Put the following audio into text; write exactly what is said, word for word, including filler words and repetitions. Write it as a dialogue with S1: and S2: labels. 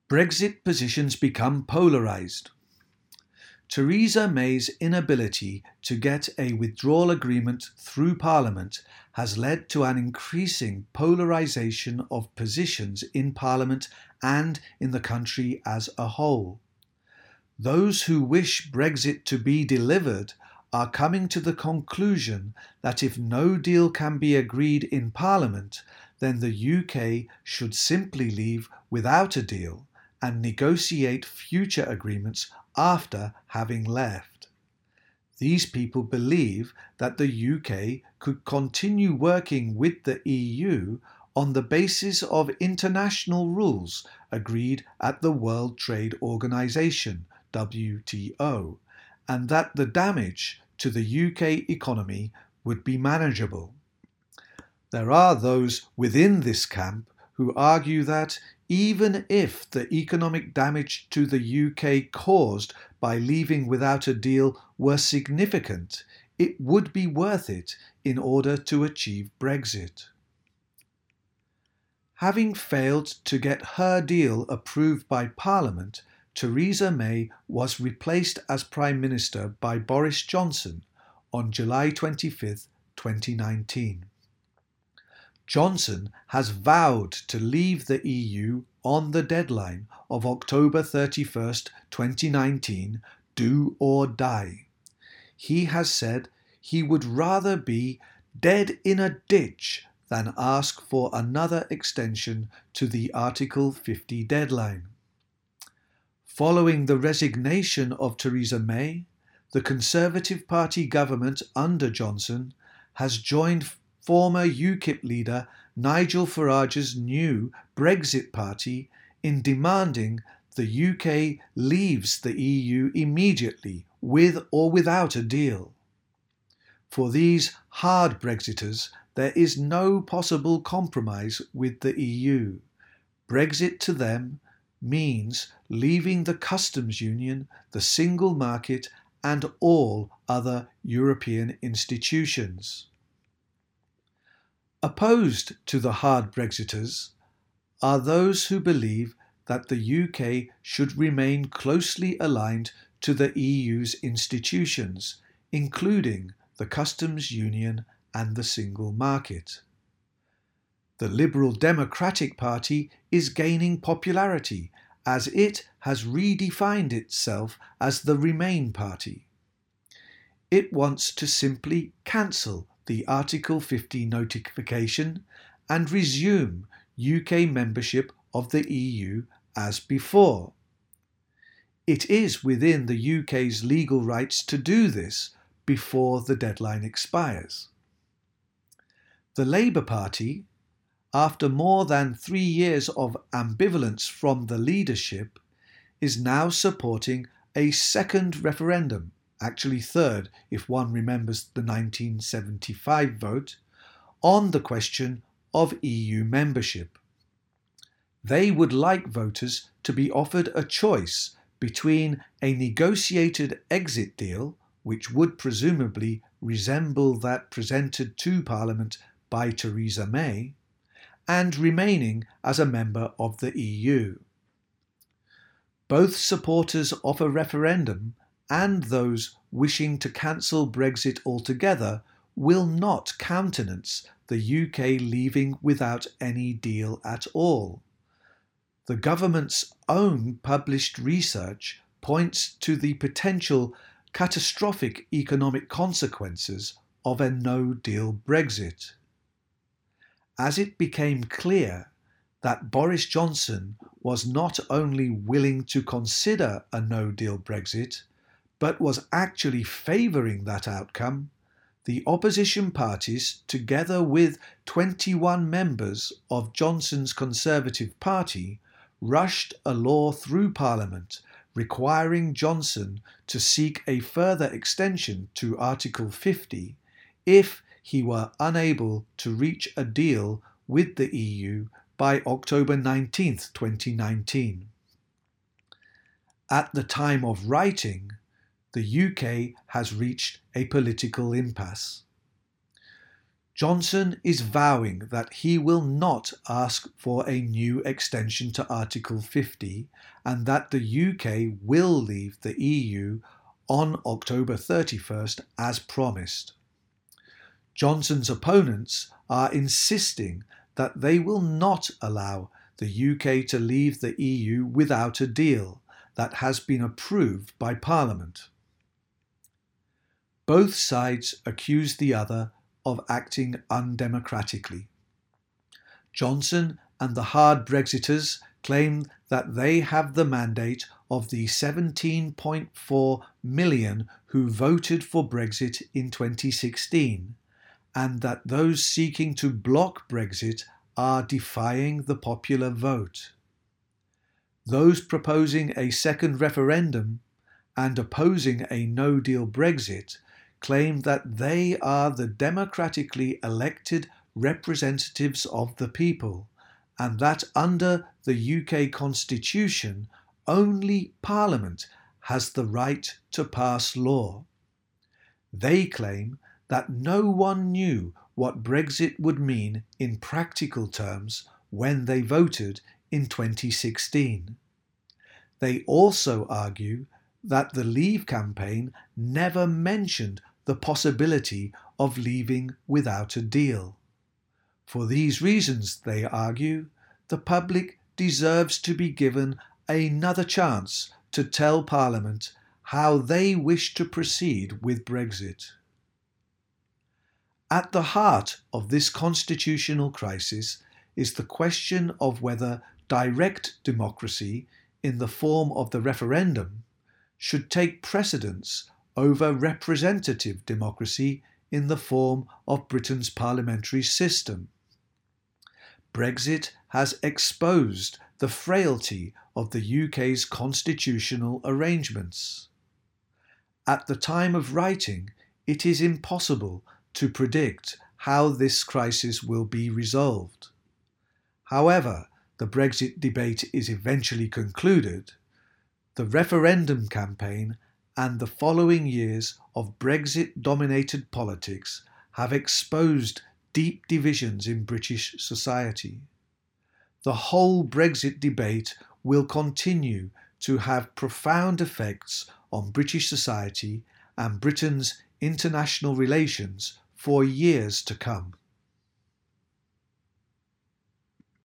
S1: Brexit positions become polarised. Theresa May's inability to get a withdrawal agreement through Parliament has led to an increasing polarisation of positions in Parliament and in the country as a whole. Those who wish Brexit to be delivered are coming to the conclusion that if no deal can be agreed in Parliament, then the U K should simply leave without a deal and negotiate future agreements after having left. These people believe that the U K could continue working with the E U on the basis of international rules agreed at the World Trade Organization, W T O, and that the damage to the U K economy would be manageable. There are those within this camp who argue that even if the economic damage to the U K caused by leaving without a deal were significant, it would be worth it in order to achieve Brexit. Having failed to get her deal approved by Parliament, Theresa May was replaced as Prime Minister by Boris Johnson on July twenty-fifth, twenty nineteen. Johnson has vowed to leave the E U on the deadline of October thirty-first, twenty nineteen, do or die. He has said he would rather be dead in a ditch than ask for another extension to the Article fifty deadline. Following the resignation of Theresa May, the Conservative Party government under Johnson has joined former UKIP leader Nigel Farage's new Brexit Party in demanding the U K leaves the E U immediately, with or without a deal. For these hard Brexiters, there is no possible compromise with the E U. Brexit to them means leaving the customs union, the single market, and all other European institutions. Opposed to the hard Brexiters are those who believe that the U K should remain closely aligned to the E U's institutions, including the customs union and the single market. The Liberal Democratic Party is gaining popularity as it has redefined itself as the Remain Party. It wants to simply cancel the Article fifty notification and resume U K membership of the E U as before. It is within the U K's legal rights to do this before the deadline expires. The Labour Party, after more than three years of ambivalence from the leadership, is now supporting a second referendum, actually third if one remembers the nineteen seventy-five vote, on the question of E U membership. They would like voters to be offered a choice between a negotiated exit deal, which would presumably resemble that presented to Parliament by Theresa May, and remaining as a member of the E U. Both supporters of a referendum and those wishing to cancel Brexit altogether will not countenance the U K leaving without any deal at all. The government's own published research points to the potential catastrophic economic consequences of a no-deal Brexit. As it became clear that Boris Johnson was not only willing to consider a no-deal Brexit, but was actually favouring that outcome, the opposition parties, together with twenty-one members of Johnson's Conservative Party, rushed a law through Parliament requiring Johnson to seek a further extension to Article fifty if he were unable to reach a deal with the E U by October nineteenth, twenty nineteen. At the time of writing, the U K has reached a political impasse. Johnson is vowing that he will not ask for a new extension to Article fifty and that the U K will leave the E U on October thirty-first as promised. Johnson's opponents are insisting that they will not allow the U K to leave the E U without a deal that has been approved by Parliament. Both sides accuse the other of acting undemocratically. Johnson and the hard Brexiters claim that they have the mandate of the seventeen point four million who voted for Brexit in twenty sixteen, and that those seeking to block Brexit are defying the popular vote. Those proposing a second referendum and opposing a no-deal Brexit claim that they are the democratically elected representatives of the people, and that under the U K Constitution, only Parliament has the right to pass law. They claim that no one knew what Brexit would mean in practical terms when they voted in twenty sixteen. They also argue that the Leave campaign never mentioned the possibility of leaving without a deal. For these reasons, they argue, the public deserves to be given another chance to tell Parliament how they wish to proceed with Brexit. At the heart of this constitutional crisis is the question of whether direct democracy in the form of the referendum should take precedence over representative democracy in the form of Britain's parliamentary system. Brexit has exposed the frailty of the U K's constitutional arrangements. At the time of writing, it is impossible to predict how this crisis will be resolved. However, the Brexit debate is eventually concluded. The referendum campaign and the following years of Brexit-dominated politics have exposed deep divisions in British society. The whole Brexit debate will continue to have profound effects on British society and Britain's international relations for years to come.